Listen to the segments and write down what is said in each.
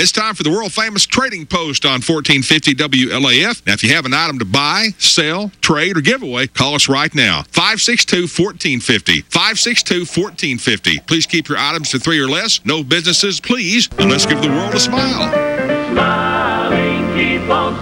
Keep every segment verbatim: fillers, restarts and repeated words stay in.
It's time for the world-famous Trading Post on fourteen fifty W L A F. Now, if you have an item to buy, sell, trade, or give away, call us right now. five six two, one four five zero. five six two, one four five zero. Please keep your items to three or less. No businesses, please. And let's give the world a smile. Smiling, keep on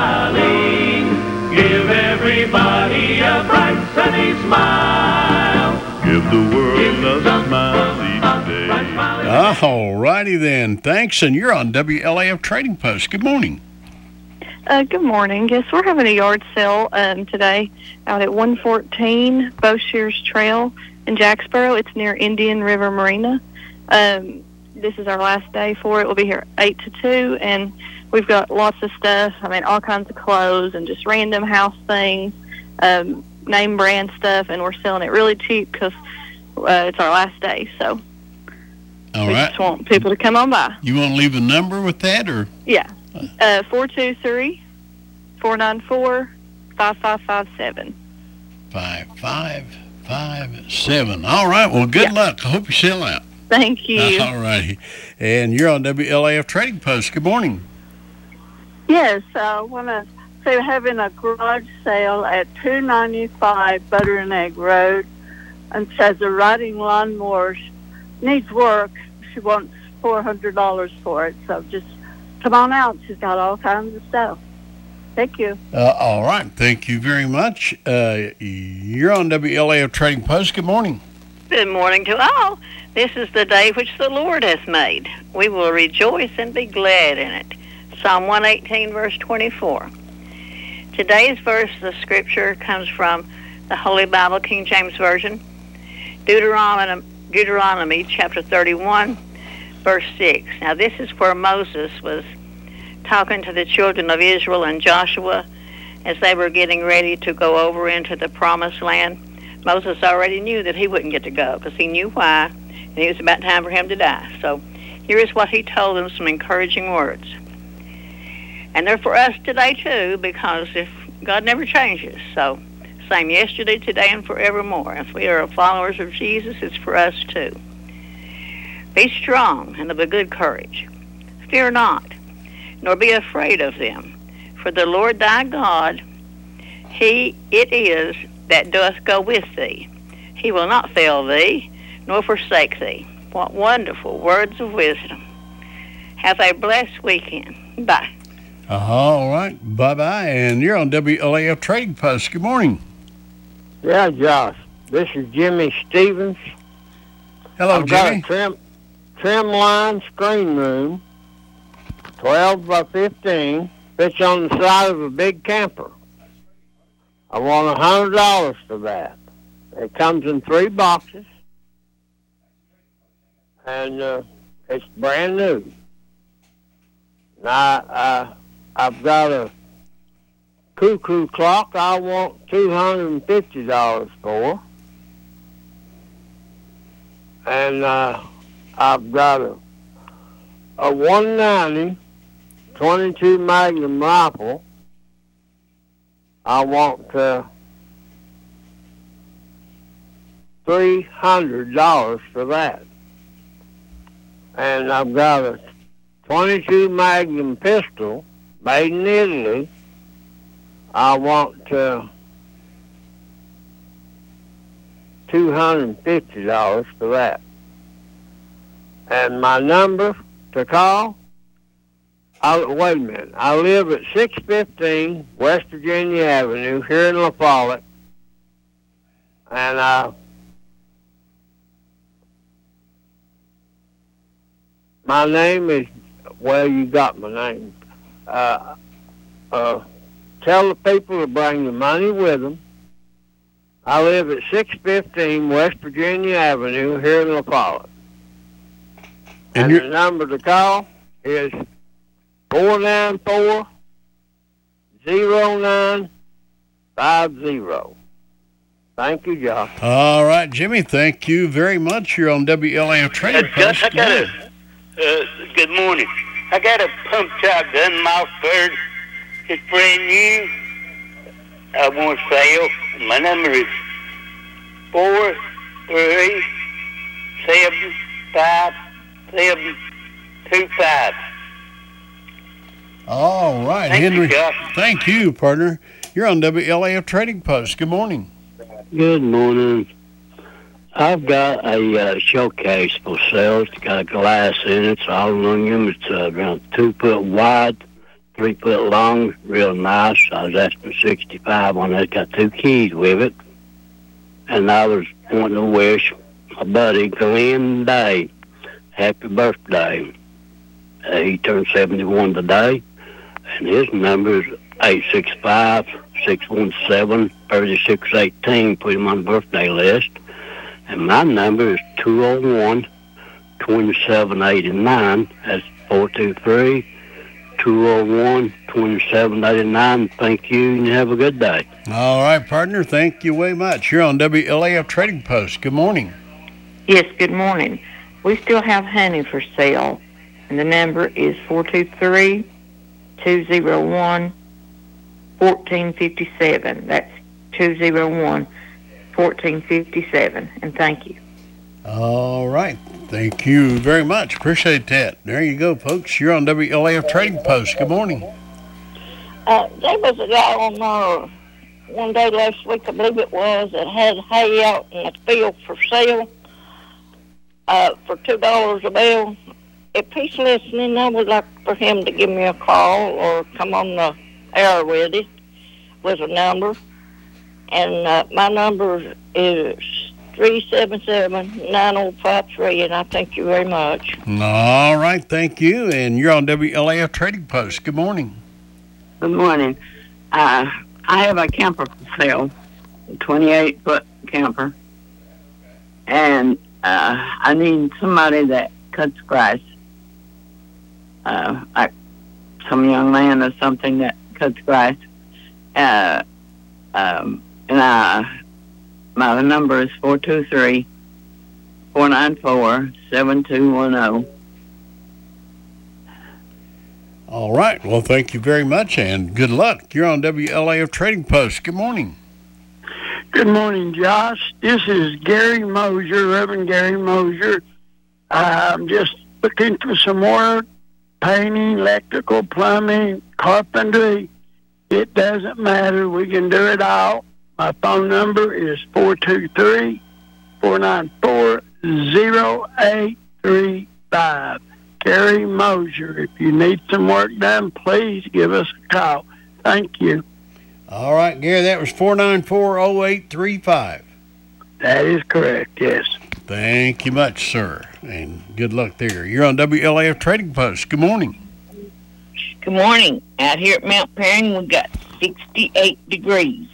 smiling. Give everybody a bright, sunny smile. Give the world a smile each day. All righty then. Thanks, and you're on W L A F Trading Post. Good morning. Uh, good morning. Yes, we're having a yard sale um, today out at one fourteen Bowshears Trail in Jacksboro. It's near Indian River Marina. Um, this is our last day for it. We'll be here eight to two, and we've got lots of stuff. I mean, all kinds of clothes and just random house things, um, name brand stuff, and we're selling it really cheap because uh, it's our last day. So all we right. just want people to come on by. You want to leave a number with that, or? Yeah, uh, four two three, four nine four, five five five seven. Five five five seven. All right. Well, good yeah. luck. I hope you sell out. Thank you. All righty. And you're on W L A F Trading Post. Good morning. Yes, I want to say we're having a garage sale at two ninety-five Butter and Egg Road, and says the riding lawnmower needs work. She wants four hundred dollars for it, so just come on out. She's got all kinds of stuff. Thank you. Uh, all right. Thank you very much. Uh, you're on W L A F Trading Post. Good morning. Good morning to all. This is the day which the Lord has made. We will rejoice and be glad in it. Psalm one eighteen, verse twenty-four. Today's verse of Scripture comes from the Holy Bible, King James Version. Deuteronomy, Deuteronomy chapter thirty-one, verse six. Now this is where Moses was talking to the children of Israel and Joshua as they were getting ready to go over into the Promised Land. Moses already knew that he wouldn't get to go because he knew why, and it was about time for him to die. So here is what he told them, some encouraging words. And they're for us today, too, because if God never changes. So same yesterday, today, and forevermore. If we are followers of Jesus, it's for us, too. Be strong and of a good courage. Fear not, nor be afraid of them. For the Lord thy God, he it is that doth go with thee. He will not fail thee, nor forsake thee. What wonderful words of wisdom. Have a blessed weekend. Bye. All right. Bye-bye. And you're on W L A F Trading Post. Good morning. Yeah, Josh. This is Jimmy Stevens. Hello, I've Jimmy. got a trim, trim line screen room, twelve by fifteen, fits on the side of a big camper. I want one hundred dollars for that. It comes in three boxes, and uh, it's brand new. And I, I, I've got a cuckoo clock I want two hundred fifty dollars for. And uh, I've got a, a one ninety twenty-two Magnum rifle. I want uh, three hundred dollars for that. And I've got a twenty-two Magnum pistol made in Italy. I want uh, two hundred fifty dollars for that. And my number to call, I, wait a minute, I live at six fifteen West Virginia Avenue here in La Follette, and uh, my name is, well, you got my name. Uh, uh, tell the people to bring the money with them. I live at six fifteen West Virginia Avenue here in La Follette. And, and the number to call is four nine four, zero nine five zero. Thank you, Josh. All right, Jimmy, thank you very much. You're on W L A F Trading Uh, Post. I got a, uh, good morning. I got a pump shotgun, Mossberg. It's brand new. I want to sell. My number is four three seven five seven two five. All right, Thank Henry. you, Josh. Thank you, partner. You're on W L A F Trading Post. Good morning. Good morning. I've got a uh, showcase for sale. It's got glass in it. It's aluminum. It's uh, around two foot wide, three foot long. Real nice. I was asking sixty-five on it. It's got two keys with it. And I was wanting to wish my buddy Glenn Day happy birthday. Uh, he turned seventy-one today, and his number is eight six five, six one seven, three six one eight. Put him on the birthday list. And my number is two oh one, two seven eight nine. That's four two three, two oh one, two seven eight nine. Thank you, and have a good day. All right, partner. Thank you very much. You're on W L A F Trading Post. Good morning. Yes, good morning. We still have honey for sale, and the number is four two three, two oh one, one four five seven. That's two oh one, one four five seven, and thank you. All right. Thank you very much. Appreciate that. There you go, folks. You're on W L A F Trading Post. Good morning. Uh, there was a guy on uh, one day last week, I believe it was, that had hay out in the field for sale uh, for two dollars a bale. If he's listening, I would like for him to give me a call or come on the air with it, with a number. And uh, my number is three seven seven, nine oh five three, and I thank you very much. All right. Thank you. And you're on W L A F Trading Post. Good morning. Good morning. Uh, I have a camper for sale, a twenty-eight foot camper, and uh, I need somebody that cuts grass, uh, like some young man or something that cuts grass. Uh, um, and I, my number is four two three, four nine four, seven two one zero. All right. Well, thank you very much, and good luck. You're on W L A F Trading Post. Good morning. Good morning, Josh. This is Gary Mosier, Reverend Gary Mosier. I'm just looking for some work, painting, electrical, plumbing, carpentry. It doesn't matter. We can do it all. My phone number is four two three, four nine four, zero eight three five. Gary Mosier. If you need some work done, please give us a call. Thank you. All right, Gary, that was four nine four, oh eight three five. That is correct, yes. Thank you much, sir, and good luck there. You're on W L A F Trading Post. Good morning. Good morning. Out here at Mount Perrin, we got sixty-eight degrees.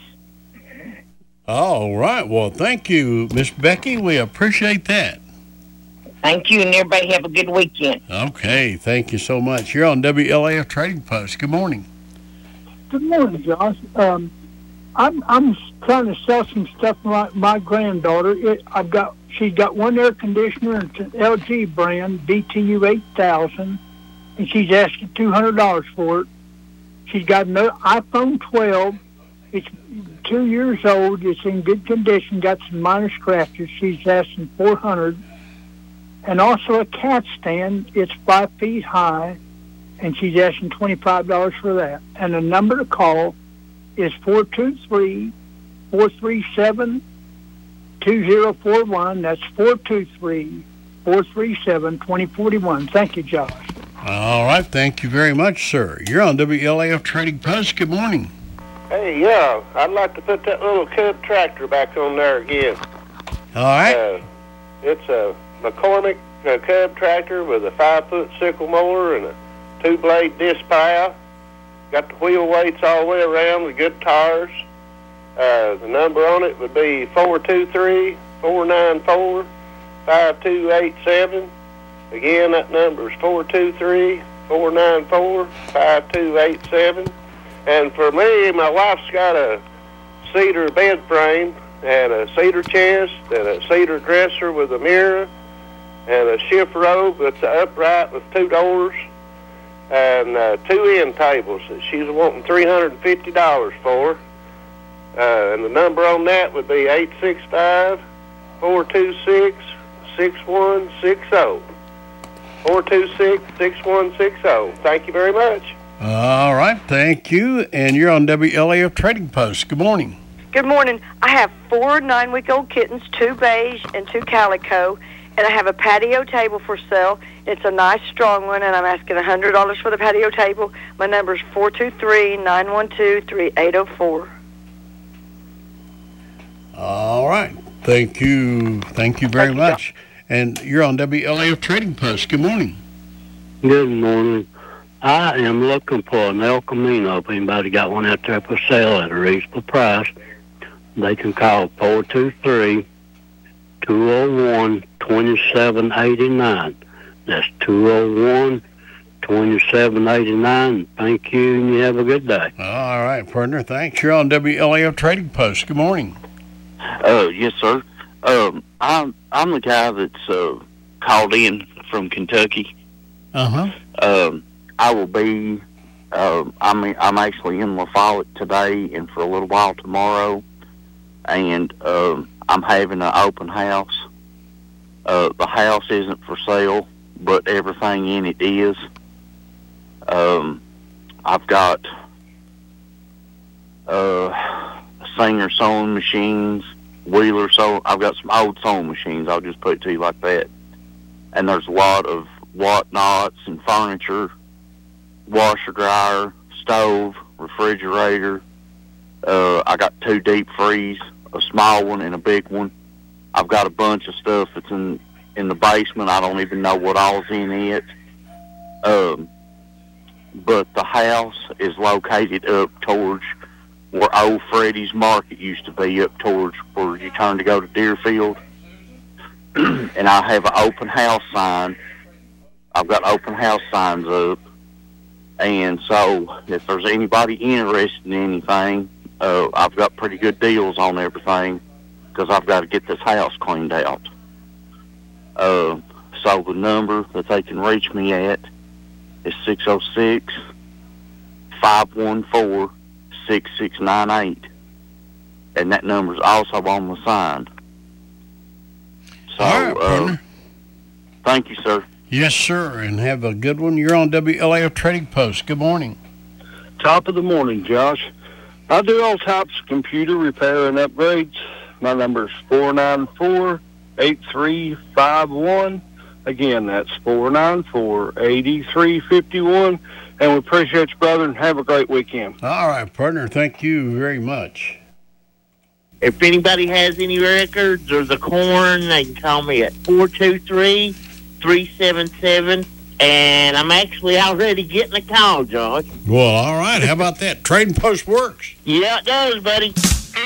All right. Well, thank you, Miss Becky. We appreciate that. Thank you, and everybody have a good weekend. Okay. Thank you so much. You're on W L A F Trading Post. Good morning. Good morning, Josh. Um, I'm I'm trying to sell some stuff for my, my granddaughter. It, I've got she's got one air conditioner. It's an L G brand, B T U eight thousand, and she's asking two hundred dollars for it. She's got an iPhone twelve. It's two years old. It's in good condition. Got some minor scratches. She's asking four hundred dollars. And also a cat stand. It's five feet high, and she's asking twenty-five dollars for that. And the number to call is four two three, four three seven, two zero four one. That's four two three, four three seven, two zero four one. Thank you, Josh. All right. Thank you very much, sir. You're on W L A F Trading Post. Good morning. Hey, yeah, I'd like to put that little Cub tractor back on there again. All right. Uh, it's a McCormick uh, Cub tractor with a five-foot sickle mower and a two-blade disc plow. Got the wheel weights all the way around with good tires. Uh, the number on it would be four two three, four nine four, five two eight seven. Again, that number is four two three, four nine four, five two eight seven. And for me, my wife's got a cedar bed frame and a cedar chest and a cedar dresser with a mirror and a shift robe that's upright with two doors and uh, two end tables that she's wanting three hundred fifty dollars for. Uh, and the number on that would be eight six five, four two six, six one six zero. four two six, six one six zero. Thank you very much. All right, thank you. And you're on W L A F Trading Post. Good morning. Good morning. I have four nine-week-old kittens, two beige and two calico, and I have a patio table for sale. It's a nice, strong one, and I'm asking one hundred dollars for the patio table. My number is four two three, nine one two, three eight zero four. All right. Thank you. Thank you very much. And you're on W L A F Trading Post. Good morning. Good morning. I am looking for an El Camino. If anybody got one out there for sale at a reasonable price, they can call four two three, two oh one, two seven eight nine. That's two oh one, two seven eight nine. Thank you, and you have a good day. All right, partner. Thanks. You're on W L A F Trading Post. Good morning. Uh, yes, sir. Um, I'm I'm the guy that's uh, called in from Kentucky. Uh huh. Um, I will be. Uh, I'm I'm actually in La Follette today and for a little while tomorrow, and um, I'm having an open house. Uh, the house isn't for sale, but everything in it is. Um, I've got uh, Singer sewing machines, Wheeler sew. I've got some old sewing machines. I'll just put it to you like that. And there's a lot of whatnots and furniture, washer, dryer, stove, refrigerator. Uh, I got two deep freeze, a small one and a big one. I've got a bunch of stuff that's in in the basement. I don't even know what all's in it. Um, but the house is located up towards where old Freddy's Market used to be, up towards where you turn to go to Deerfield. And I have an open house sign. I've got open house signs up. And so if there's anybody interested in anything, uh, I've got pretty good deals on everything because I've got to get this house cleaned out. Uh, so the number that they can reach me at is six oh six, five one four, six six nine eight. And that number's also on the sign. So, All right, uh, thank you, sir. Yes, sir, and have a good one. You're on W L A F Trading Post. Good morning. Top of the morning, Josh. I do all types of computer repair and upgrades. My number is four nine four, eight three five one. Again, that's four nine four, eight three five one. And we appreciate you, brother, and have a great weekend. All right, partner. Thank you very much. If anybody has any records or the corn, they can call me at four two three, three seven seven. And I'm actually already getting a call, Josh. Well, all right. How about that? Trading Post works. Yeah, it does, buddy.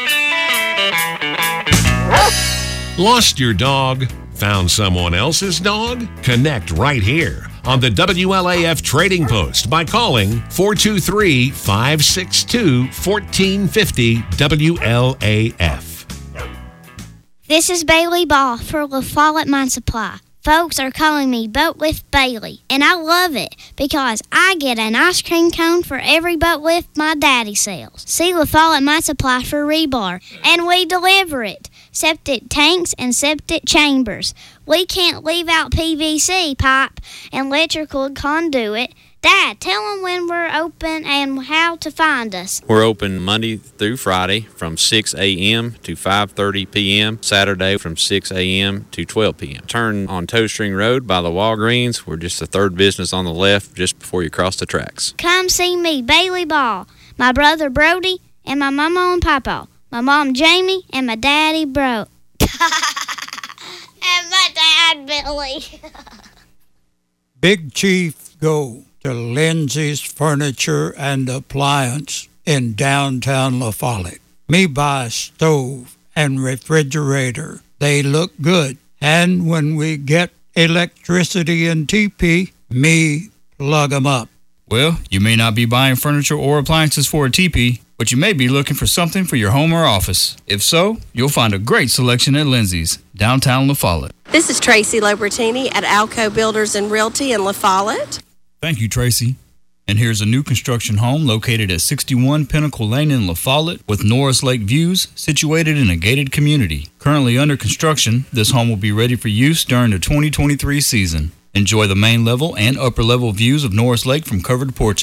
Lost your dog? Found someone else's dog? Connect right here on the W L A F Trading Post by calling four two three, five six two, one four five zero W L A F. This is Bailey Ball for La Follette Mine Supply. Folks are calling me Boat Lift Bailey, and I love it because I get an ice cream cone for every boat lift my daddy sells. See La Follette Mine Supply for rebar, and we deliver it. Septic tanks and septic chambers. We can't leave out P V C pipe and electrical conduit. Dad, tell them when we're open and how to find us. We're open Monday through Friday from six a.m. to five thirty p.m., Saturday from six a.m. to twelve p.m. Turn on Toe String Road by the Walgreens. We're just the third business on the left just before you cross the tracks. Come see me, Bailey Ball, my brother Brody, and my mama and papa, my mom Jamie, and my daddy Bro. And my dad Billy. Big Chief Go to Lindsay's Furniture and Appliance in downtown La Follette. Me buy a stove and refrigerator. They look good. And when we get electricity in T P, me plug 'em up. Well, you may not be buying furniture or appliances for a teepee, but you may be looking for something for your home or office. If so, you'll find a great selection at Lindsay's, downtown La Follette. This is Tracy Lobertini at Alco Builders and Realty in La Follette. Thank you, Tracy. And here's a new construction home located at sixty-one Pinnacle Lane in La Follette with Norris Lake views, situated in a gated community. Currently under construction, this home will be ready for use during the twenty twenty-three season. Enjoy the main level and upper level views of Norris Lake from covered porches.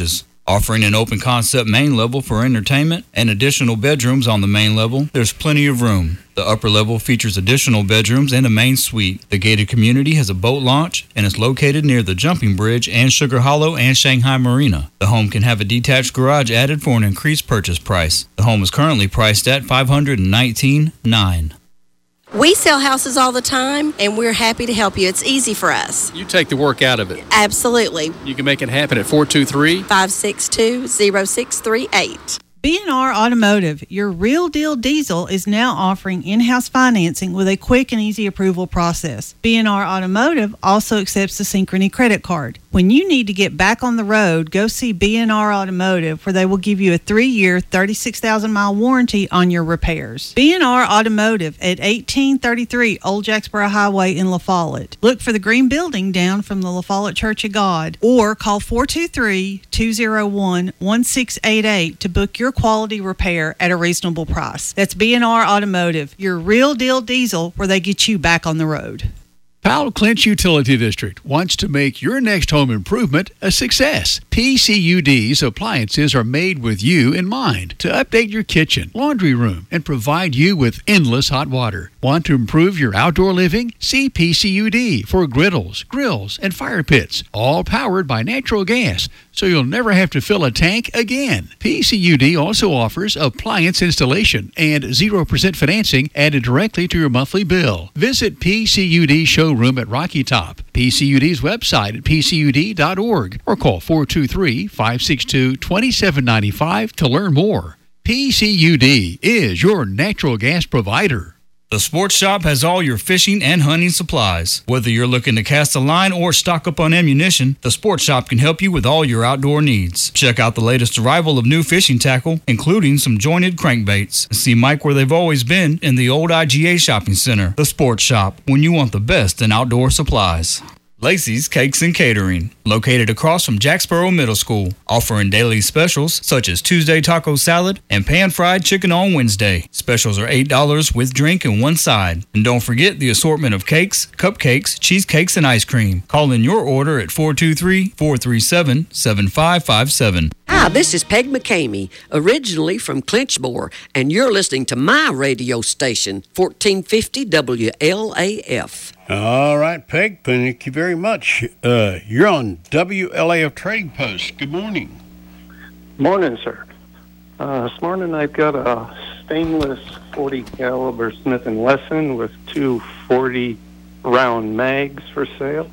Offering an open concept main level for entertainment and additional bedrooms on the main level, there's plenty of room. The upper level features additional bedrooms and a main suite. The gated community has a boat launch and is located near the Jumping Bridge and Sugar Hollow and Shanghai Marina. The home can have a detached garage added for an increased purchase price. The home is currently priced at five hundred nineteen thousand nine hundred dollars. We sell houses all the time, and we're happy to help you. It's easy for us. You take the work out of it. Absolutely. You can make it happen at four two three, five six two, zero six three eight. B and R Automotive, your real deal diesel, is now offering in-house financing with a quick and easy approval process. B and R Automotive also accepts the Synchrony credit card. When you need to get back on the road, go see B and R Automotive, where they will give you a three-year, thirty-six thousand mile warranty on your repairs. B and R Automotive at eighteen thirty-three Old Jacksboro Highway in La Follette. Look for the green building down from the La Follette Church of God, or call four two three, two zero one, one six eight eight to book your quality repair at a reasonable price. That's B and R Automotive, your real deal diesel, where they get you back on the road. Powell Clinch Utility District wants to make your next home improvement a success. P C U D's appliances are made with you in mind to update your kitchen, laundry room, and provide you with endless hot water. Want to improve your outdoor living? See P C U D for griddles, grills, and fire pits, all powered by natural gas, so you'll never have to fill a tank again. P C U D also offers appliance installation and zero percent financing added directly to your monthly bill. Visit P C U D showroom at Rocky Top, P C U D's website at P C U D dot org, or call four two three, five six two, two seven nine five to learn more. P C U D is your natural gas provider. The Sports Shop has all your fishing and hunting supplies. Whether you're looking to cast a line or stock up on ammunition, the Sports Shop can help you with all your outdoor needs. Check out the latest arrival of new fishing tackle, including some jointed crankbaits. See Mike where they've always been, in the old I G A Shopping Center. The Sports Shop, when you want the best in outdoor supplies. Lacey's Cakes and Catering, located across from Jacksboro Middle School, offering daily specials such as Tuesday taco salad and pan-fried chicken on Wednesday. Specials are eight dollars with drink and one side. And don't forget the assortment of cakes, cupcakes, cheesecakes, and ice cream. Call in your order at four two three, four three seven, seven five five seven. Hi, this is Peg McCamey, originally from Clinchmore, and you're listening to my radio station, fourteen fifty W L A F. All right, Peg, thank you very much. Uh, you're on W L A F Trading Post. Good morning. Morning, sir. Uh, this morning I've got a stainless forty caliber Smith and Wesson with two forty round mags for sale.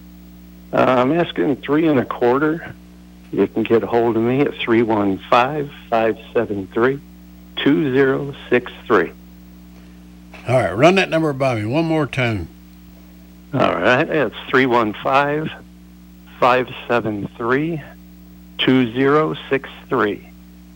Uh, I'm asking three and a quarter. You can get a hold of me at three one five, five seven three, two zero six three. All right, run that number by me one more time. All right, it's three one five, five seven three, two zero six three.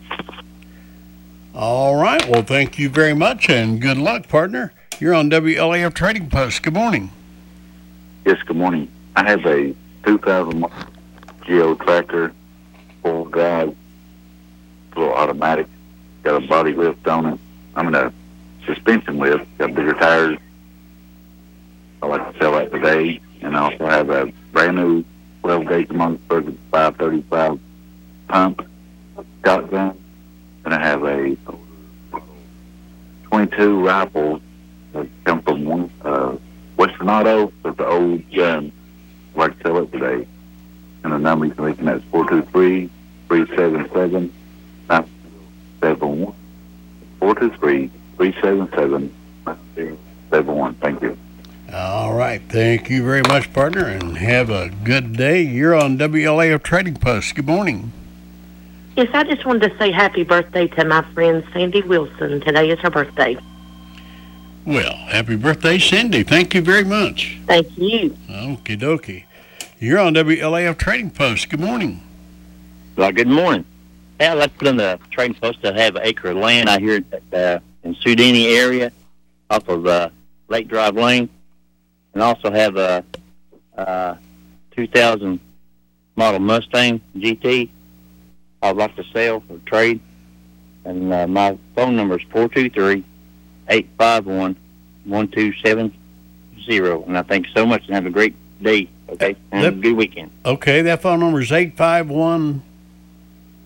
All right, well, thank you very much, and good luck, partner. You're on W L A F Trading Post. Good morning. Yes, good morning. I have a two thousand Geo tractor, full drive, little automatic, got a body lift on it. I mean a suspension lift, got bigger tires. I like to sell that today, and I also have a brand new twelve gauge Munzburg five thirty-five pump shotgun, and I have a twenty-two rifle that come from one uh, Western Auto. It's the old gun. I'd like to sell it today, and the number you can reach me at four two three, three seven seven, nine seven one. four two three, three seven seven, nine seven one. Thank you. All right. Thank you very much, partner, and have a good day. You're on W L A F Trading Post. Good morning. Yes, I just wanted to say happy birthday to my friend Sandy Wilson. Today is her birthday. Well, happy birthday, Cindy. Thank you very much. Thank you. Okie dokie. You're on W L A F Trading Post. Good morning. Well, good morning. Hey, I'd like to put on the trading post to have an acre of land out here uh, in Sudini area off of uh, Lake Drive Lane. And also have a, a two thousand model Mustang G T I'd like to sell for trade. And uh, my phone number is four two three, eight five one, one two seven zero. And I thank you so much and have a great day, okay? And That, a good weekend. Okay, that phone number is eight five one...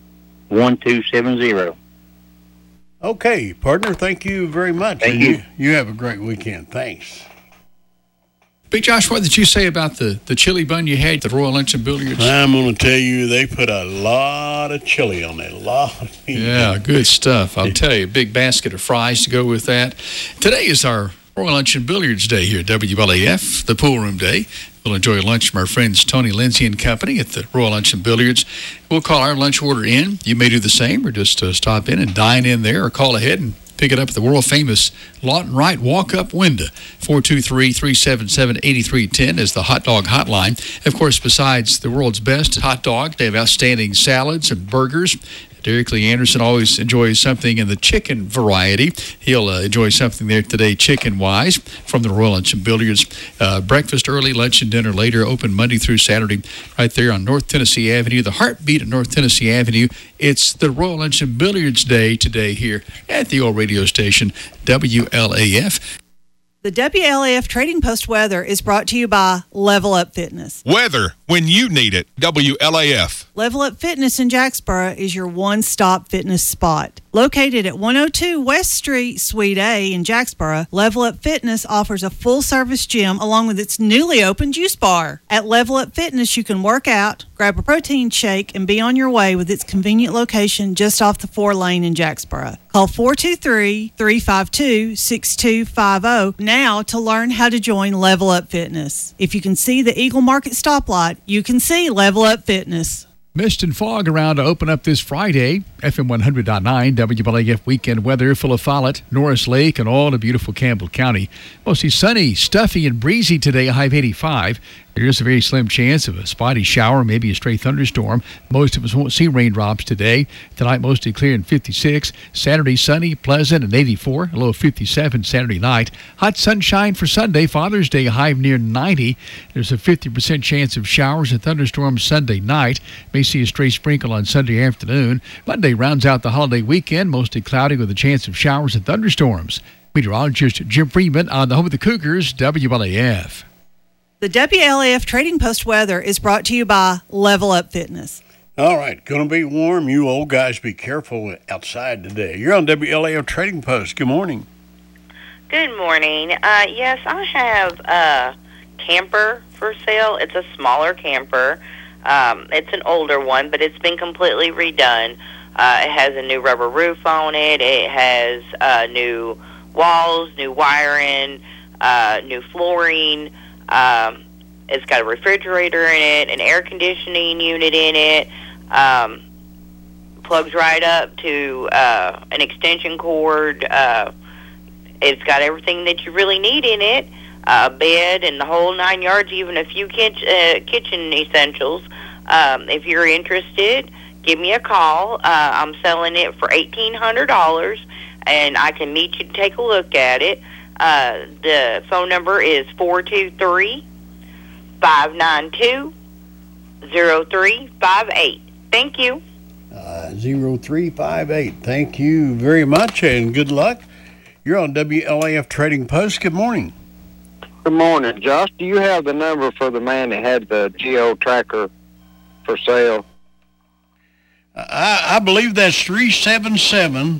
one two seven zero. Okay, partner, thank you very much. Thank and you. you. You have a great weekend. Thanks. Big Josh, what did you say about the, the chili bun you had at the Royal Lunch and Billiards? I'm going to tell you, they put a lot of chili on it. A lot of meat. Yeah, good stuff. I'll tell you, a big basket of fries to go with that. Today is our Royal Lunch and Billiards Day here at W L A F, the pool room day. We'll enjoy lunch from our friends Tony Lindsay and Company at the Royal Lunch and Billiards. We'll call our lunch order in. You may do the same or just uh, stop in and dine in there or call ahead and pick it up at the world-famous Lawton Wright walk-up window. four two three, three seven seven, eight three one zero is the hot dog hotline. Of course, besides the world's best hot dog, they have outstanding salads and burgers. Derek Lee Anderson always enjoys something in the chicken variety. He'll uh, enjoy something there today chicken-wise from the Royal Lunch and Billiards. Uh, breakfast early, lunch and dinner later, open Monday through Saturday right there on North Tennessee Avenue, the heartbeat of North Tennessee Avenue. It's the Royal Lunch and Billiards Day today here at the old radio station, W L A F. The W L A F Trading Post weather is brought to you by Level Up Fitness. Weather when you need it. W L A F. Level Up Fitness in Jacksboro is your one-stop fitness spot. Located at one oh two West Street, Suite A in Jacksboro, Level Up Fitness offers a full-service gym along with its newly opened juice bar. At Level Up Fitness, you can work out, grab a protein shake, and be on your way with its convenient location just off the four-lane in Jacksboro. Call four two three, three five two, six two five zero now to learn how to join Level Up Fitness. If you can see the Eagle Market stoplight, you can see Level Up Fitness. Mist and fog around to open up this Friday. F M one hundred point nine W L A F weekend weather full of Follett, Norris Lake, and all of beautiful Campbell County. Mostly sunny, stuffy, and breezy today, a high of eighty-five. There is a very slim chance of a spotty shower, maybe a stray thunderstorm. Most of us won't see raindrops today. Tonight, mostly clear and fifty-six. Saturday, sunny, pleasant, and eighty-four. A low of fifty-seven Saturday night. Hot sunshine for Sunday, Father's Day, a high of near ninety. There's a fifty percent chance of showers and thunderstorms Sunday night. May see a stray sprinkle on Sunday afternoon. Monday rounds out the holiday weekend, mostly cloudy with a chance of showers and thunderstorms. Meteorologist Jim Freeman on the home of the Cougars, W L A F. The W L A F Trading Post weather is brought to you by Level Up Fitness. All right, going to be warm. You old guys be careful outside today. You're on W L A F Trading Post. Good morning. Good morning. Uh, yes, I have a camper for sale. It's a smaller camper. Um, it's an older one, but it's been completely redone. Uh, it has a new rubber roof on it. It has uh, new walls, new wiring, uh, new flooring. Um, it's got a refrigerator in it, an air conditioning unit in it. Um, plugs right up to uh, an extension cord. Uh, it's got everything that you really need in it. A bed and the whole nine yards, even a few kitch- uh, kitchen essentials. Um, if you're interested, give me a call. Uh, I'm selling it for eighteen hundred dollars, and I can meet you to take a look at it. Uh, the phone number is four two three, five nine two, zero three five eight. Thank you. Uh, zero three five eight. Thank you very much, and good luck. You're on W L A F Trading Post. Good morning. Good morning, Josh. Do you have the number for the man that had the Geo Tracker for sale? I, I believe that's three seven seven,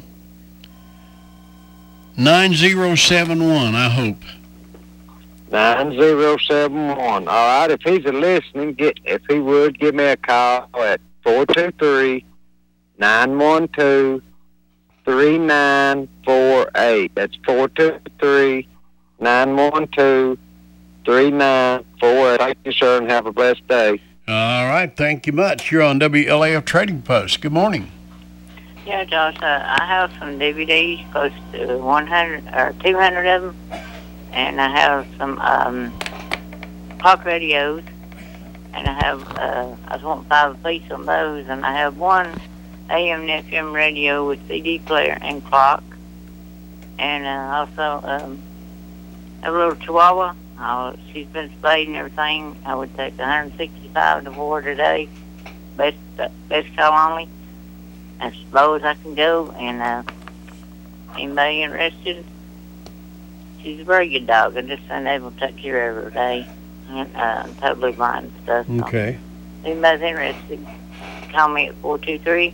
nine zero seven one, I hope. nine zero seven one. All right, if he's a listening, get if he would, give me a call at four two three, nine one two, three nine four eight. That's four two three, nine one two, three nine four eight. Thank you, sir, and have a blessed day. All right, thank you much. You're on W L A F Trading Post. Good morning. Yeah, Josh, uh, I have some D V Ds, close to one hundred or two hundred of them, and I have some um, talk radios, and I have uh, I just want five apiece on those, and I have one A M and F M radio with C D player and clock, and uh, also um, a little Chihuahua. Uh, she's been spayed and everything. I would take one hundred sixty-five to board today, best uh, best call only, as low as I can go. And uh, anybody interested? She's a very good dog. I'm just unable to take care of her today, and uh, totally blind and stuff. Okay. So anybody's interested, call me at four two three,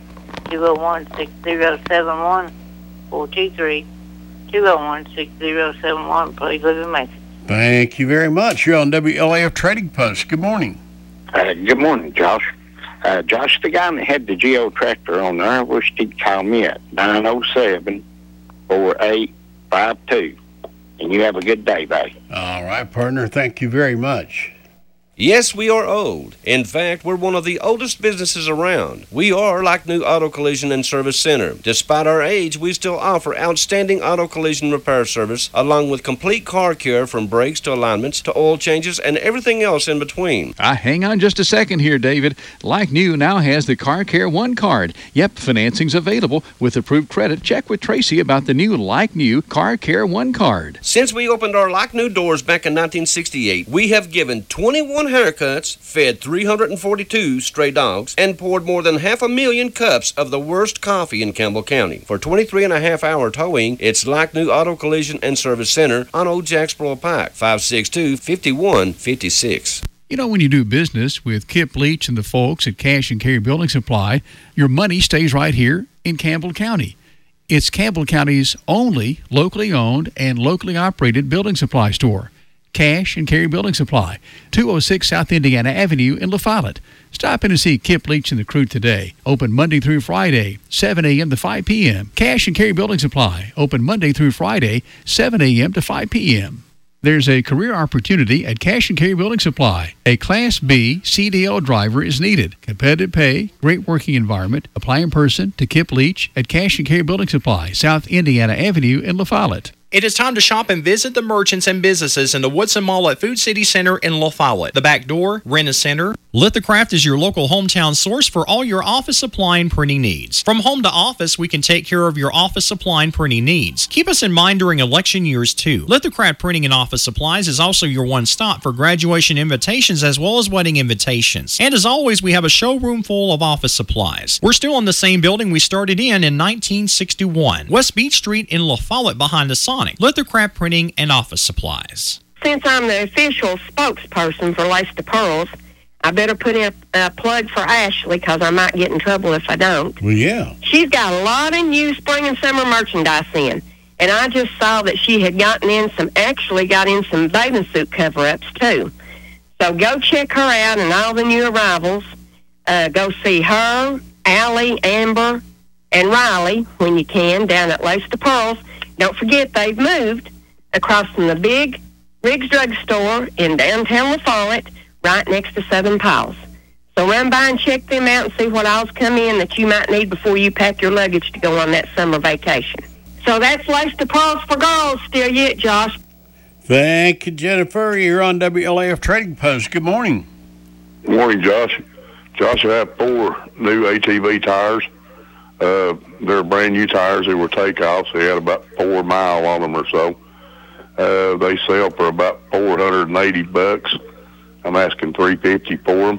two oh one, six oh seven one, four two three, two oh one, six oh seven one. Please leave a message. Thank you very much. You're on W L A F Trading Post. Good morning. Uh, good morning, Josh. Uh, Josh, the guy that had the Geo tractor on there, I wish he'd call me at nine oh seven, four eight five two. And you have a good day, buddy. All right, partner. Thank you very much. Yes, we are old. In fact, we're one of the oldest businesses around. We are Like New Auto Collision and Service Center. Despite our age, we still offer outstanding auto collision repair service, along with complete car care from brakes to alignments to oil changes and everything else in between. Uh, hang on just a second here, David. Like New now has the Car Care One card. Yep, financing's available with approved credit. Check with Tracy about the new Like New Car Care One card. Since we opened our Like New doors back in nineteen sixty-eight, we have given twenty-one haircuts, fed three hundred forty-two stray dogs, and poured more than half a million cups of the worst coffee in Campbell County. For twenty-three and a half hour towing, it's Like New Auto Collision and Service Center on Old Jacksboro Pike, five six two, five one five six. You know, when you do business with Kip Leach and the folks at Cash and Carry Building Supply, your money stays right here in Campbell County. It's Campbell County's only locally owned and locally operated building supply store. Cash and Carry Building Supply, two oh six South Indiana Avenue in La Follette. Stop in and see Kip Leach and the crew today. Open Monday through Friday, seven a.m. to five p.m. Cash and Carry Building Supply, open Monday through Friday, seven a.m. to five p.m. There's a career opportunity at Cash and Carry Building Supply. A Class B C D L driver is needed. Competitive pay, great working environment. Apply in person to Kip Leach at Cash and Carry Building Supply, South Indiana Avenue in La Follette. It is time to shop and visit the merchants and businesses in the Woodson Mall at Food City Center in La Follette. The Back Door, Rent-A-Center. Lithocraft is your local hometown source for all your office supply and printing needs. From home to office, we can take care of your office supply and printing needs. Keep us in mind during election years, too. Lithocraft Printing and Office Supplies is also your one-stop for graduation invitations as well as wedding invitations. And as always, we have a showroom full of office supplies. We're still in the same building we started in in nineteen sixty-one. West Beach Street in La Follette behind the Sonic. Lithocraft Printing and Office Supplies. Since I'm the official spokesperson for Lace to Pearls, I better put in a, a plug for Ashley because I might get in trouble if I don't. Well, yeah. She's got a lot of new spring and summer merchandise in, and I just saw that she had gotten in some, actually got in some bathing suit cover-ups too. So go check her out and all the new arrivals. Uh, go see her, Allie, Amber, and Riley when you can down at Lace to Pearls. Don't forget, they've moved across from the big Riggs Drug Store in downtown La Follette, right next to Southern Piles. So run by and check them out and see what all's come in that you might need before you pack your luggage to go on that summer vacation. So that's Lace to Pearls for girls still yet, Josh. Thank you, Jennifer. You're on W L A F Trading Post. Good morning. Good morning, Josh. Josh, I have four new A T V tires. Uh, they're brand new tires. They were takeoffs. They had about four mile on them or so. Uh, they sell for about four hundred eighty bucks. I'm asking three fifty for them.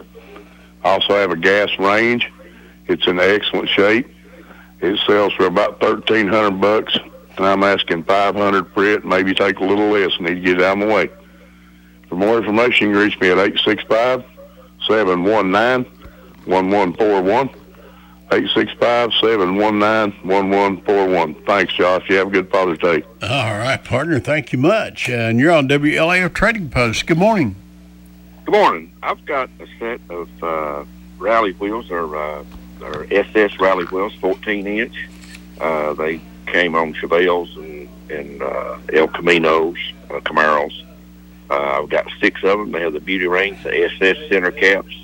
I also have a gas range. It's in excellent shape. It sells for about thirteen hundred bucks, and I'm asking five hundred for it. Maybe take a little less. I need to get it out of the way. For more information, you can reach me at eight six five, seven one nine, one one four one. eight six five, seven one nine, one one four one. Thanks, Josh. You have a good Father's Day. All right, partner. Thank you much. Uh, and you're on W L A F Trading Post. Good morning. Good morning. I've got a set of uh, rally wheels. They're, uh, they're S S rally wheels, fourteen inch. Uh, they came on Chevelles and, and uh, El Caminos, uh, Camaros. Uh, I've got six of them. They have the beauty rings, the S S center caps.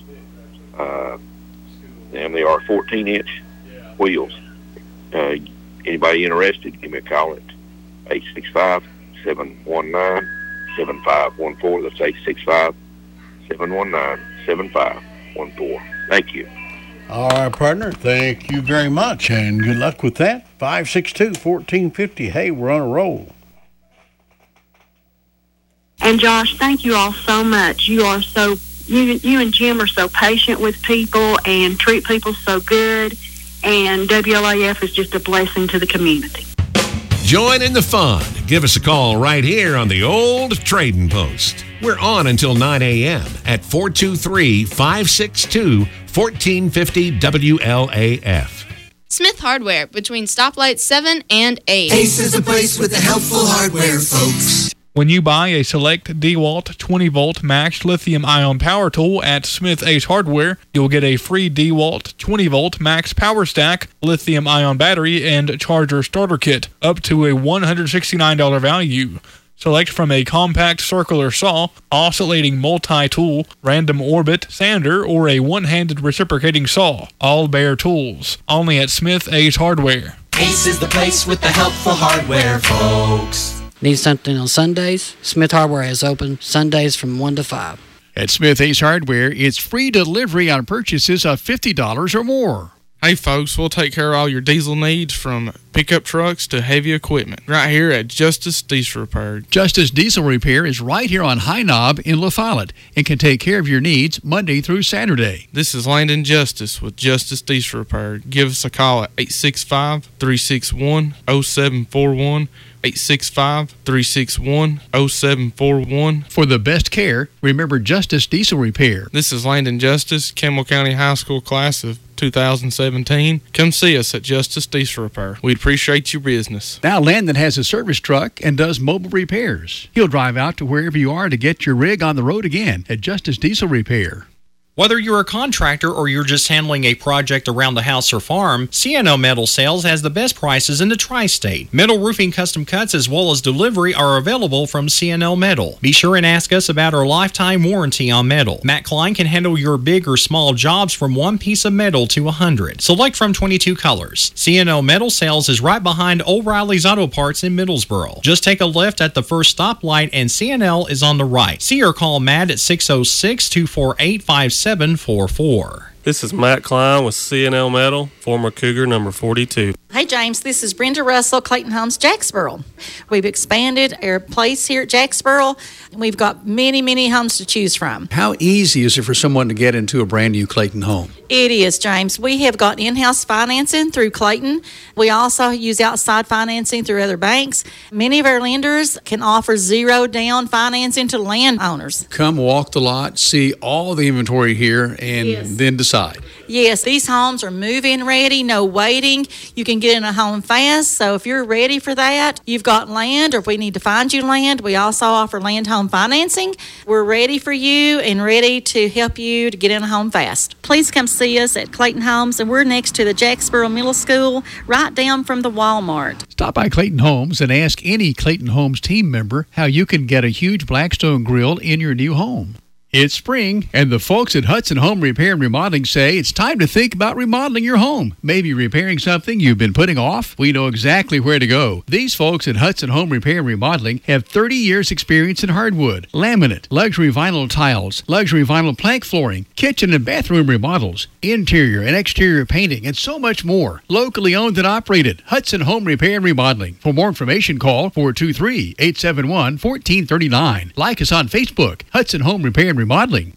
Uh, and they are fourteen inch wheels. Uh, anybody interested, give me a call at eight six five, seven one nine, seven five one four. That's eight six five, seven one nine, seven five one four. Thank you. All right, partner. Thank you very much, and good luck with that. five six two, one four five zero. Hey, we're on a roll. And, Josh, thank you all so much. You are so... You, you and Jim are so patient with people and treat people so good, and W L A F is just a blessing to the community. Join in the fun. Give us a call right here on the Old Trading Post. We're on until nine a.m. at four two three, five six two, one four five zero W L A F. Smith Hardware, between stoplights seven and eight. Ace is the place with the helpful hardware, folks. When you buy a select DeWalt twenty volt max lithium-ion power tool at Smith Ace Hardware, you'll get a free DeWalt twenty volt max power stack, lithium-ion battery, and charger starter kit, up to a one hundred sixty-nine dollars value. Select from a compact circular saw, oscillating multi-tool, random orbit, sander, or a one-handed reciprocating saw. All bare tools. Only at Smith Ace Hardware. Ace is the place with the helpful hardware, folks. Need something on Sundays? Smith Hardware is open Sundays from one to five. At Smith Ace Hardware, it's free delivery on purchases of fifty dollars or more. Hey folks, we'll take care of all your diesel needs from pickup trucks to heavy equipment right here at Justice Diesel Repair. Justice Diesel Repair is right here on High Knob in La Follette and can take care of your needs Monday through Saturday. This is Landon Justice with Justice Diesel Repair. Give us a call at eight six five, three six one, zero seven four one. eight six five, three six one, zero seven four one. For the best care, remember Justice Diesel Repair. This is Landon Justice, Campbell County High School class of two thousand seventeen. Come see us at Justice Diesel Repair. We'd appreciate your business. Now Landon has a service truck and does mobile repairs. He'll drive out to wherever you are to get your rig on the road again at Justice Diesel Repair. Whether you're a contractor or you're just handling a project around the house or farm, C N O Metal Sales has the best prices in the tri-state. Metal roofing custom cuts as well as delivery are available from C N O Metal. Be sure and ask us about our lifetime warranty on metal. Matt Klein can handle your big or small jobs from one piece of metal to a hundred. Select from twenty-two colors. C N O Metal Sales is right behind O'Reilly's Auto Parts in Middlesboro. Just take a left at the first stoplight and C N L is on the right. See or call Matt at six oh six, two four eight, five seven four four. This is Matt Klein with C N L Metal, former Cougar number forty-two. Hey, James, this is Brenda Russell, Clayton Homes, Jacksboro. We've expanded our place here at Jacksboro, and we've got many, many homes to choose from. How easy is it for someone to get into a brand new Clayton home? It is, James. We have got in-house financing through Clayton. We also use outside financing through other banks. Many of our lenders can offer zero down financing to landowners. Come walk the lot, see all the inventory here, and yes. then decide. Yes, these homes are move-in ready, no waiting. You can get in a home fast, so if you're ready for that, you've got land, or if we need to find you land, we also offer land home financing. We're ready for you and ready to help you to get in a home fast. Please come see us at Clayton Homes, and we're next to the Jacksboro Middle School, right down from the Walmart. Stop by Clayton Homes and ask any Clayton Homes team member how you can get a huge Blackstone grill in your new home. It's spring, and the folks at Hudson Home Repair and Remodeling say it's time to think about remodeling your home. Maybe repairing something you've been putting off? We know exactly where to go. These folks at Hudson Home Repair and Remodeling have thirty years experience in hardwood, laminate, luxury vinyl tiles, luxury vinyl plank flooring, kitchen and bathroom remodels, interior and exterior painting, and so much more. Locally owned and operated, Hudson Home Repair and Remodeling. For more information, call four two three, eight seven one, one four three nine. Like us on Facebook, Hudson Home Repair and Remodeling.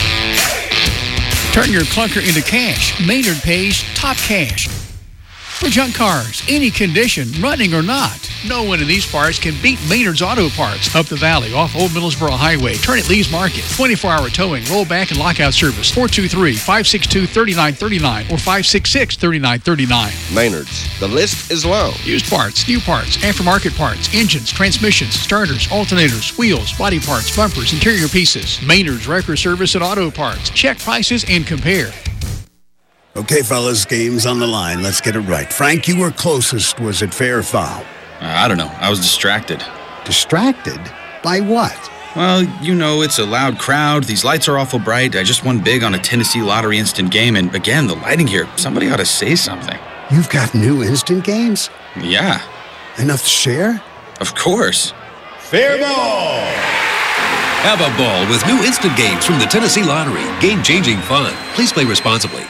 Turn your clunker into cash. Maynard pays top cash. For junk cars, any condition, running or not, no one in these parts can beat Maynard's Auto Parts. Up the valley, off Old Middlesboro Highway, turn at Lee's Market. twenty-four hour towing, rollback, and lockout service. four two three, five six two, three nine three nine or five six six, three nine three nine. Maynard's. The list is long. Used parts, new parts, aftermarket parts, engines, transmissions, starters, alternators, wheels, body parts, bumpers, interior pieces. Maynard's Wrecker Service and Auto Parts. Check prices and compare. Okay, fellas, game's on the line. Let's get it right. Frank, you were closest. Was it fair or foul? Uh, I don't know. I was distracted. Distracted? By what? Well, you know, it's a loud crowd. These lights are awful bright. I just won big on a Tennessee Lottery instant game. And again, the lighting here, somebody ought to say something. You've got new instant games? Yeah. Enough to share? Of course. Fair ball! Have a ball with new instant games from the Tennessee Lottery. Game-changing fun. Please play responsibly.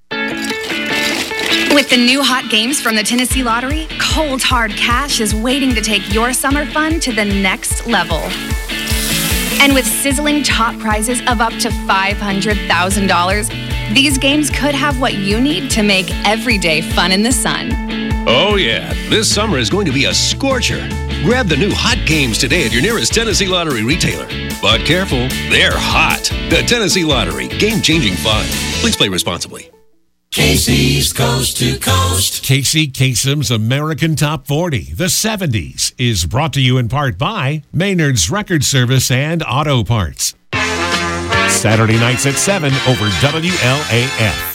With the new hot games from the Tennessee Lottery, Cold Hard Cash is waiting to take your summer fun to the next level. And with sizzling top prizes of up to five hundred thousand dollars, these games could have what you need to make every day fun in the sun. Oh yeah, this summer is going to be a scorcher. Grab the new hot games today at your nearest Tennessee Lottery retailer. But careful, they're hot. The Tennessee Lottery, game-changing fun. Please play responsibly. Casey's Coast to Coast. Casey Kasem's American Top forty, the seventies, is brought to you in part by Maynard's Record Service and Auto Parts. Saturday nights at seven over W L A F.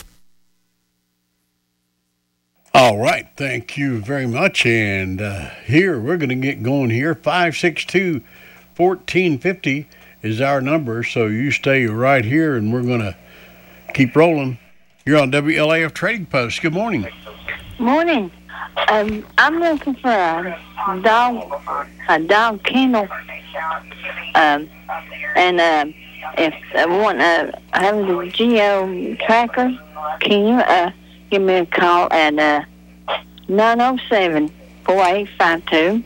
All right, thank you very much. And uh, here, we're going to get going here. five six two, one four five zero is our number, so you stay right here, and we're going to keep rolling. You're on W L A F Trading Post. Good morning. Morning. Um, I'm looking for a dog, a dog kennel. Um, and uh, if I want to have the geo tracker, can you uh, give me a call at uh, nine oh seven, four eight five two?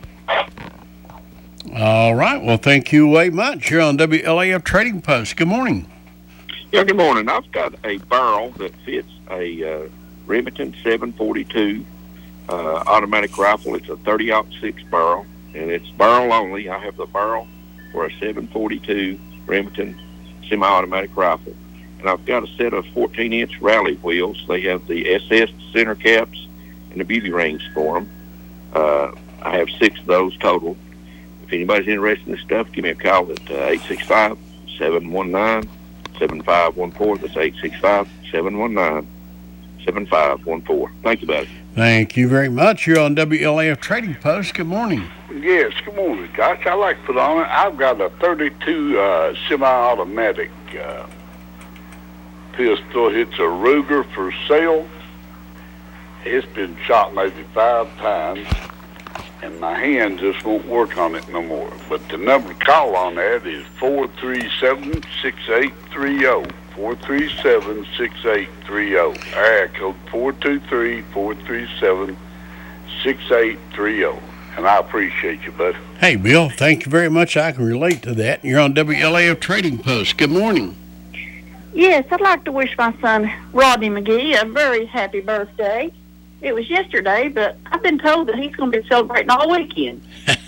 All right. Well, thank you very much. You're on W L A F Trading Post. Good morning. Yeah, good morning. I've got a barrel that fits a uh, Remington seven forty-two uh, automatic rifle. It's a thirty aught six barrel, and it's barrel only. I have the barrel for a seven forty-two Remington semi-automatic rifle. And I've got a set of fourteen inch rally wheels. They have the S S center caps and the beauty rings for them. Uh, I have six of those total. If anybody's interested in this stuff, give me a call at uh, eight six five, seven one nine, seven five one four. That's eight six five, seven one nine, seven five one four. Thank you, buddy. Thank you very much. You're on W L A F Trading Post. Good morning. Yes, good morning, Josh. I like to put on it. I've got a thirty-two uh, semi-automatic uh, pistol. It's a Ruger for sale. It's been shot maybe five times, and my hand just won't work on it no more. But the number to call on that is four three seven, six eight three zero. four three seven, six eight three zero. Area code four two three, four three seven, six eight three zero. And I appreciate you, bud. Hey, Bill, thank you very much. I can relate to that. You're on W L A F Trading Post. Good morning. Yes, I'd like to wish my son, Rodney McGee, a very happy birthday. It was yesterday, but I've been told that he's going to be celebrating all weekend.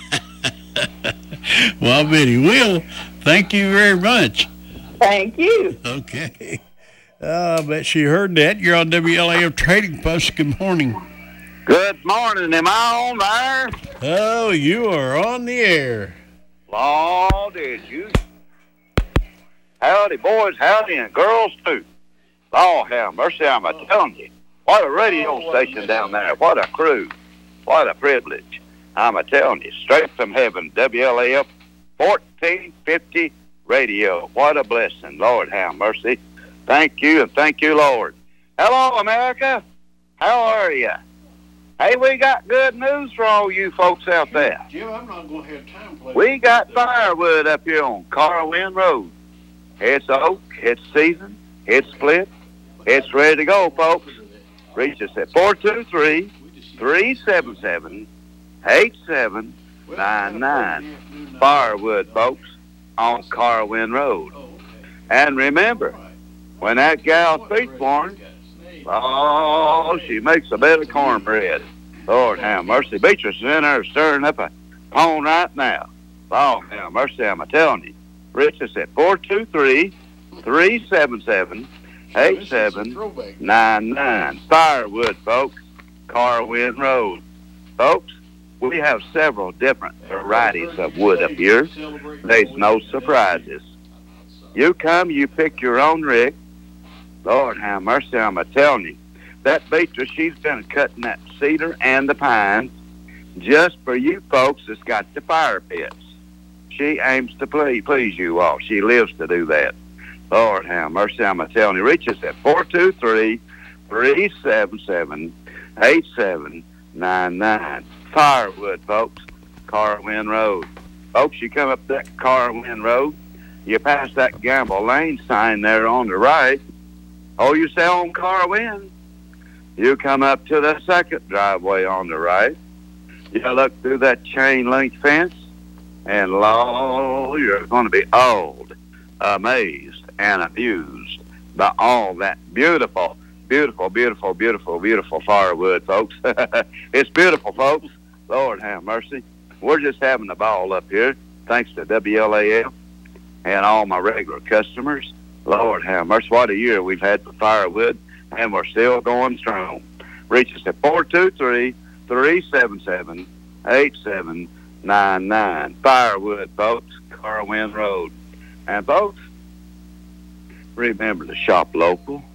Well, I bet he will. Thank you very much. Thank you. Okay. Uh, I bet she heard that. You're on W L A F Trading Post. Good morning. Good morning. Am I on there? Oh, you are on the air. Lord, did you? Howdy, boys. Howdy, and girls, too. Lord have mercy, I'm a telling you. What a radio station down there. What a crew. What a privilege. I'm a telling you. Straight from heaven, W L A F fourteen fifty radio. What a blessing. Lord have mercy. Thank you, and thank you, Lord. Hello, America. How are you? Hey, we got good news for all you folks out there. Jim, I'm not going to have time to play. We got firewood up here on Carwin Road. It's oak, it's seasoned, it's split, it's ready to go, folks. Reach us at four two three, three seven seven, eight seven nine nine. Firewood, folks, on Carwin Road. And remember, when that gal's feet's born, oh, she makes a bit of cornbread. Lord have mercy. Beatrice is in there stirring up a pone right now. Lord have mercy, I'm telling you. Reach us at four two three, three seven seven, eight seven nine nine. Firewood, folks, Carwin Road. Folks, we have several different varieties of wood up here. There's no surprises. You come, you pick your own rig. Lord have mercy, I'm a telling you. That Beatrice, she's been cutting that cedar and the pine just for you folks that's got the fire pits. She aims to please, please you all. She lives to do that. Lord have mercy, I'm a telling you. Reach us at four two three, three seven seven, eight seven nine nine. Firewood, folks, Carwin Road. Folks, you come up that Carwin Road, you pass that Gamble Lane sign there on the right. Oh, you say on Carwin. You come up to the second driveway on the right. You look through that chain link fence, and lo, you're going to be awed, amazed, and amused by all that beautiful, beautiful, beautiful, beautiful, beautiful firewood, folks. It's beautiful, folks. Lord have mercy. We're just having a ball up here, thanks to W L A F and all my regular customers. Lord have mercy. What a year we've had for firewood, and we're still going strong. Reach us at four two three, three seven seven, eight seven nine nine. Firewood, folks, Carwin Road. And, folks, remember to shop local.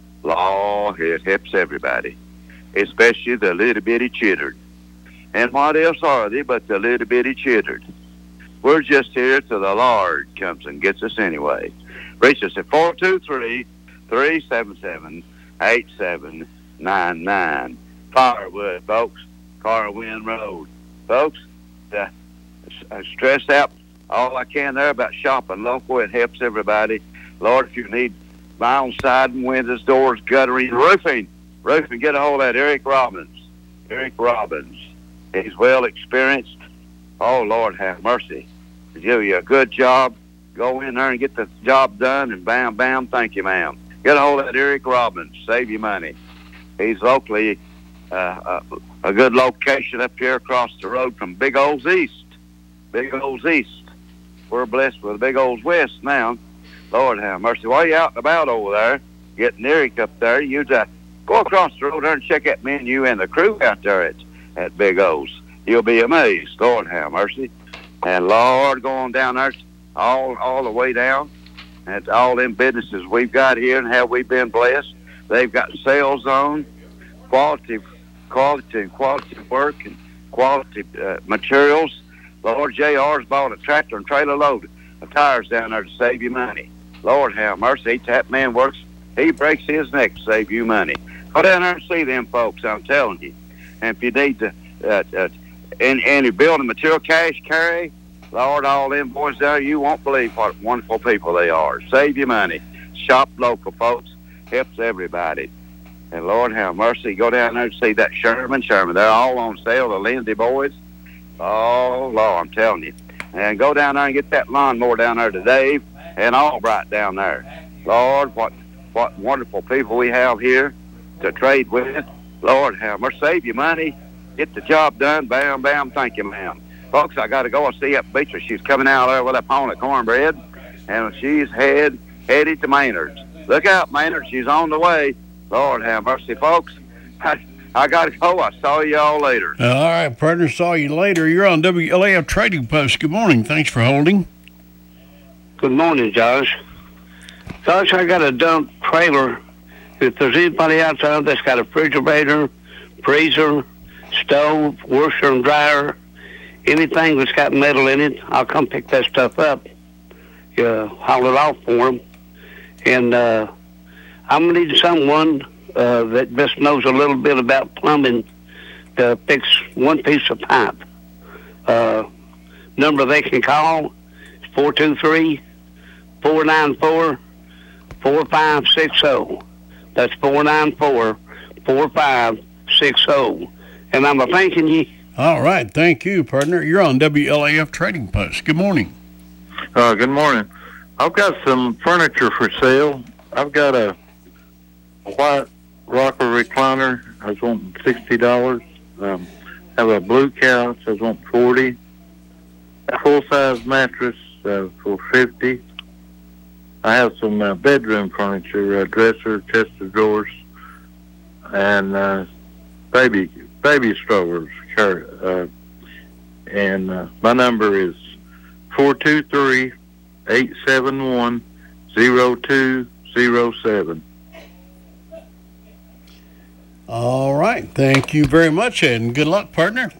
Law, it helps everybody, especially the little bitty chittered. And what else are they but the little bitty chittered? We're just here till the Lord comes and gets us anyway. Reach us at four two three, three seven seven, eight seven nine nine. Firewood, folks, Carwin Road. Folks, uh, I stress out all I can there about shopping local. It helps everybody. Lord, if you need vinyl siding, windows, doors, guttering, roofing, roofing, get a hold of that Eric Robbins. Eric Robbins. He's well experienced. Oh, Lord, have mercy. To give you a good job, go in there and get the job done, and bam, bam, thank you, ma'am. Get a hold of that Eric Robbins. Save you money. He's locally uh, a, a good location up here across the road from Big Old's East. Big Old's East. We're blessed with Big Old's West now. Lord have mercy. While you're out and about over there, getting Eric up there, you just go across the road there and check that menu and the crew out there at, at Big O's. You'll be amazed. Lord have mercy. And Lord, going down there all all the way down, and all them businesses we've got here and how we've been blessed. They've got sales on quality, quality, and quality work and quality uh, materials. Lord, J R's bought a tractor and trailer load of tires down there to save you money. Lord have mercy. That man works. He breaks his neck to save you money. Go down there and see them folks, I'm telling you. And if you need to, uh, uh, any, any building material, cash carry, Lord, all them boys there, you won't believe what wonderful people they are. Save you money. Shop local, folks. Helps everybody. And Lord have mercy. Go down there and see that Sherman. Sherman, they're all on sale, the Lindsay boys. Oh, Lord, I'm telling you. And go down there and get that lawnmower down there to Dave and Albright down there. Lord, what what wonderful people we have here to trade with. Lord, have mercy. Save you money. Get the job done. Bam, bam. Thank you, ma'am. Folks, I got to go and see up Beecher. She's coming out there with a pound of cornbread, and she's head, headed to Maynard's. Look out, Maynard. She's on the way. Lord, have mercy, folks. I, I got to go. I saw you all later. Uh, all right, partner. Saw you later. You're on W L A F Trading Post. Good morning. Thanks for holding. Good morning, Josh. Josh, I got a dump trailer. If there's anybody outside that's got a refrigerator, freezer, stove, washer and dryer, anything that's got metal in it, I'll come pick that stuff up. You haul it off for them. And uh, I'm going to need someone uh, that just knows a little bit about plumbing to fix one piece of pipe. Uh, number they can call is four two three, four nine four, four five six zero. That's four nine four, four five six zero. And I'm thanking you. All right. Thank you, partner. You're on W L A F Trading Post. Good morning. Uh, good morning. I've got some furniture for sale. I've got a white rocker recliner. I was wanting sixty dollars. Um, have a blue couch. I was wanting forty dollars. A full-size mattress uh, for fifty dollars. I have some uh, bedroom furniture, uh, dresser, chest of drawers, and uh, baby baby strollers. Uh, and uh, my number is four two three, eight seven one, zero two zero seven. All right. Thank you very much, and good luck, partner.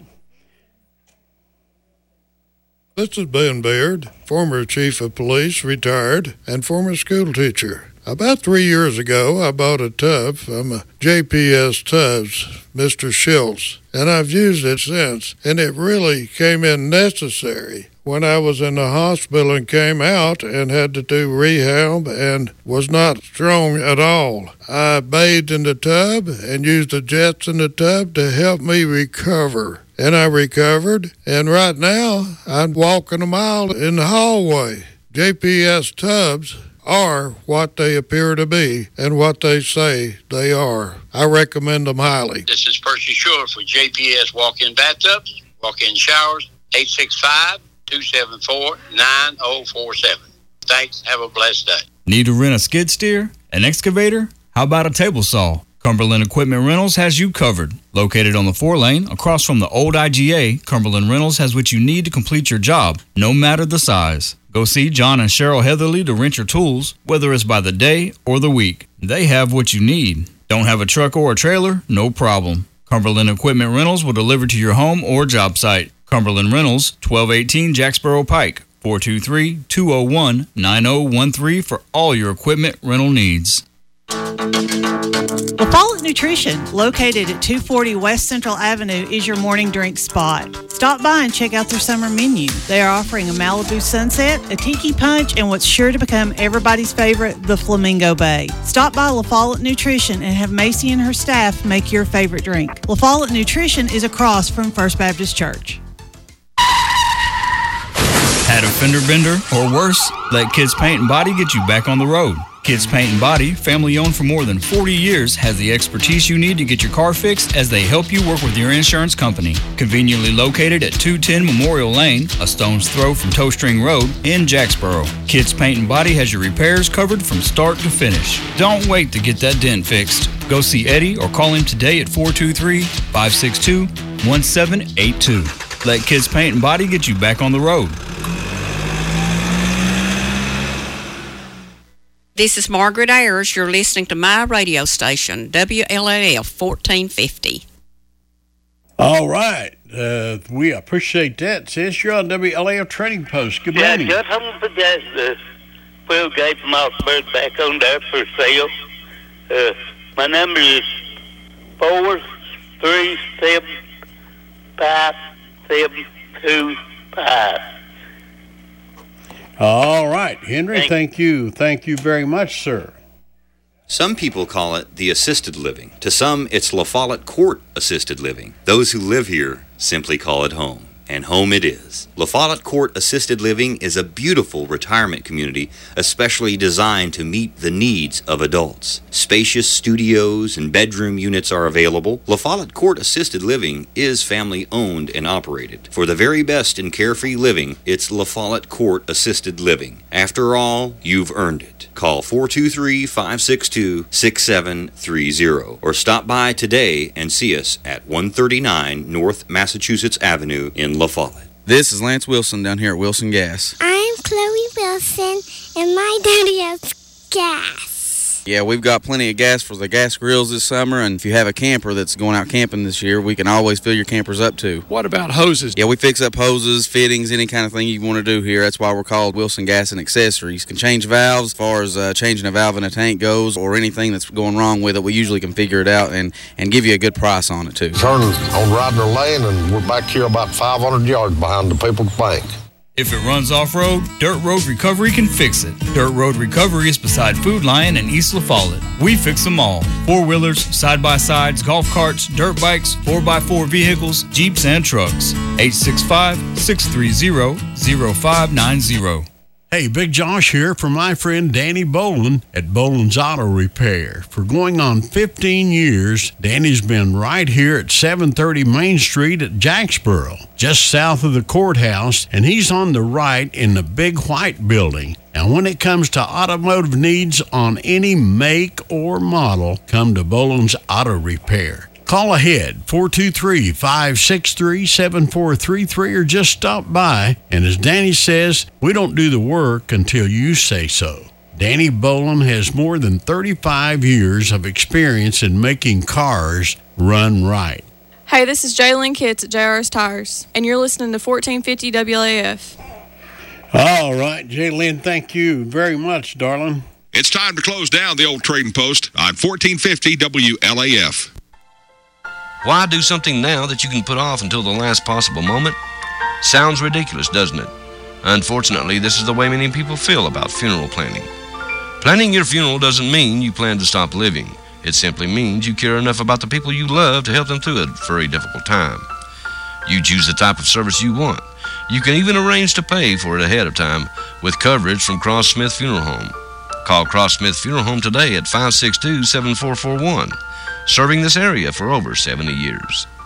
This is Ben Baird, former chief of police, retired, and former school teacher. About three years ago, I bought a tub from J P S Tubs, Mister Schiltz, and I've used it since, and it really came in necessary when I was in the hospital and came out and had to do rehab and was not strong at all. I bathed in the tub and used the jets in the tub to help me recover. And I recovered, and right now I'm walking a mile in the hallway. J P S Tubs are what they appear to be and what they say they are. I recommend them highly. This is Percy Shore for J P S Walk-In Bathtubs, Walk-In Showers, eight six five, two seven four, nine oh four seven. Thanks. Have a blessed day. Need to rent a skid steer, an excavator? How about a table saw? Cumberland Equipment Rentals has you covered. Located on the four lane across from the old I G A, Cumberland Rentals has what you need to complete your job, no matter the size. Go see John and Cheryl Heatherly to rent your tools, whether it's by the day or the week. They have what you need. Don't have a truck or a trailer? No problem. Cumberland Equipment Rentals will deliver to your home or job site. Cumberland Rentals, twelve eighteen Jacksboro Pike, four two three, two oh one, nine oh one three for all your equipment rental needs. La Follette Nutrition, located at two forty West Central Avenue, is your morning drink spot. Stop by and check out their summer menu. They are offering a Malibu Sunset, a Tiki Punch, and what's sure to become everybody's favorite, the Flamingo Bay. Stop by La Follette Nutrition and have Macy and her staff make your favorite drink. La Follette Nutrition is across from First Baptist Church. Had a fender bender or worse? Let Kids Paint and Body get you back on the road. Kids Paint and Body, family owned for more than forty years, has the expertise you need to get your car fixed as they help you work with your insurance company. Conveniently located at two ten Memorial Lane, a stone's throw from Toe String Road in Jacksboro. Kids Paint and Body has your repairs covered from start to finish. Don't wait to get that dent fixed. Go see Eddie or call him today at four two three, five six two, one seven eight two. Let Kids Paint and Body get you back on the road. This is Margaret Ayers. You're listening to my radio station, W L A F fourteen fifty. All right. Uh, we appreciate that, sis. You're on W L A F Trading Post. Good morning. Yeah, I'm going to put that uh, Will Gate Mossberg back on there for sale. Uh, my number is four three seven five seven two five. All right, Henry, thank you. Thank you very much, sir. Some people call it the assisted living. To some, it's La Follette Court Assisted Living. Those who live here simply call it home. And home it is. La Follette Court Assisted Living is a beautiful retirement community, especially designed to meet the needs of adults. Spacious studios and bedroom units are available. La Follette Court Assisted Living is family owned and operated. For the very best in carefree living, it's La Follette Court Assisted Living. After all, you've earned it. Call four two three, five six two, six seven three zero or stop by today and see us at one thirty-nine North Massachusetts Avenue in La Follette. This is Lance Wilson down here at Wilson Gas. I'm Chloe Wilson, and my daddy has gas. Yeah, we've got plenty of gas for the gas grills this summer, and if you have a camper that's going out camping this year, we can always fill your campers up too. What about hoses? Yeah, we fix up hoses, fittings, any kind of thing you want to do here. That's why we're called Wilson Gas and Accessories. Can change valves as far as uh, changing a valve in a tank goes, or anything that's going wrong with it. We usually can figure it out and, and give you a good price on it too. Turn on Radnor Lane, and we're back here about five hundred yards behind the People's Bank. If it runs off-road, Dirt Road Recovery can fix it. Dirt Road Recovery is beside Food Lion in East La Follette. We fix them all. Four-wheelers, side-by-sides, golf carts, dirt bikes, four by four vehicles, Jeeps, and trucks. eight six five, six three zero, zero five nine zero. Hey, Big Josh here for my friend Danny Boland at Boland's Auto Repair. For going on fifteen years, Danny's been right here at seven thirty Main Street at Jacksboro, just south of the courthouse, and he's on the right in the big white building. Now, when it comes to automotive needs on any make or model, come to Boland's Auto Repair. Call ahead, four two three, five six three, seven four three three, or just stop by. And as Danny says, we don't do the work until you say so. Danny Boland has more than thirty-five years of experience in making cars run right. Hey, this is Jaylyn Kitts at J R S Tires, and you're listening to fourteen fifty W L A F. All right, Jaylyn, thank you very much, darling. It's time to close down the old Trading Post on fourteen fifty W L A F. Why do something now that you can put off until the last possible moment? Sounds ridiculous, doesn't it? Unfortunately, this is the way many people feel about funeral planning. Planning your funeral doesn't mean you plan to stop living. It simply means you care enough about the people you love to help them through a very difficult time. You choose the type of service you want. You can even arrange to pay for it ahead of time with coverage from Cross Smith Funeral Home. Call Cross Smith Funeral Home today at five six two, seven four four one. Serving this area for over seventy years.